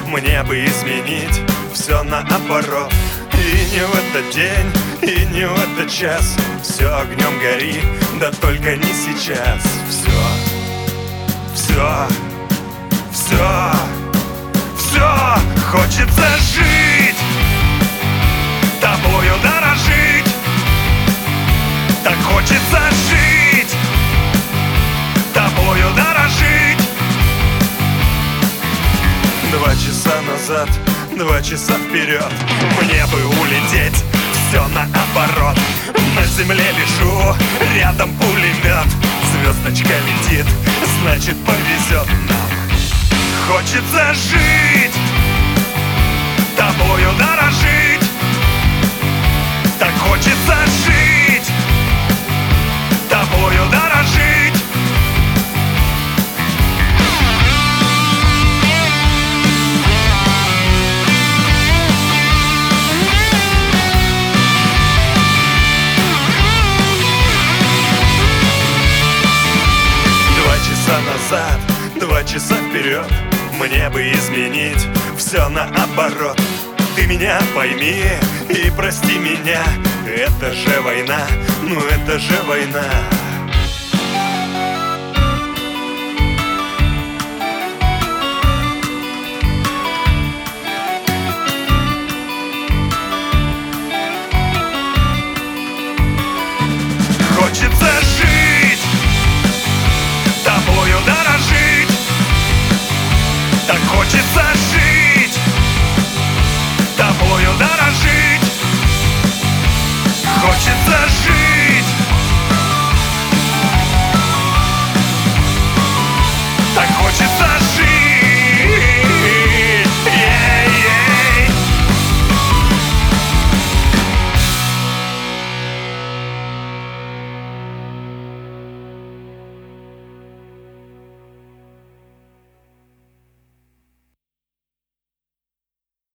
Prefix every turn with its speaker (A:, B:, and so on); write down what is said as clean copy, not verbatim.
A: Мне бы изменить все наоборот. И не в этот день, и не в этот час. Все огнем гори, да только не сейчас. Все хочется жить, тобою дорожить. Так хочется жить, тобою дорожить. 2 часа назад, 2 часа вперед. Мне бы улететь, все наоборот. На земле лежу, рядом пулемет. Звездочка летит, значит повезет нам. Хочется жить, тобою дорожить. Так хочется жить, тобою дорожить. Назад, 2 часа вперед. Мне бы изменить все наоборот. Ты меня пойми и прости меня. Это же война, ну это же война.